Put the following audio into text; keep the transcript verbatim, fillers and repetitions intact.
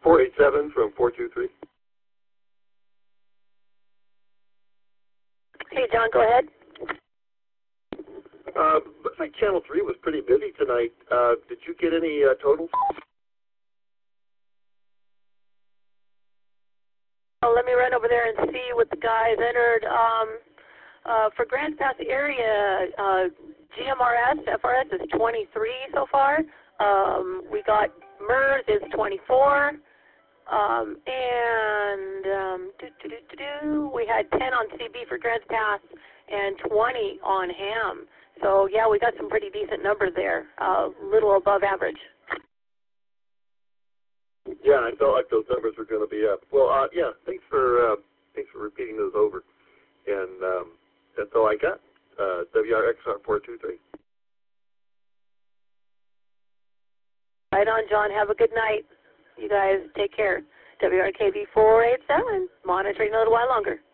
four eight seven from four two three. Hey, John, go ahead. Uh, looks like Channel three was pretty busy tonight. Uh, did you get any uh, totals? Oh, let me run over there and see what the guys entered. Um, uh, for Grants Pass area, uh, G M R S, F R S is twenty-three so far. Um, we got M E R S is twenty-four. Um, and um, doo, doo, doo, doo, doo, we had ten on C B for Grants Pass and twenty on ham. So, yeah, we got some pretty decent numbers there, a uh, little above average. Yeah, I felt like those numbers were going to be up. Well, uh, yeah, thanks for uh, thanks for repeating those over. And um, that's all I got. Uh, W R X R four two three. Right on, John. Have a good night. You guys take care. W R K V four eight seven, monitoring a little while longer.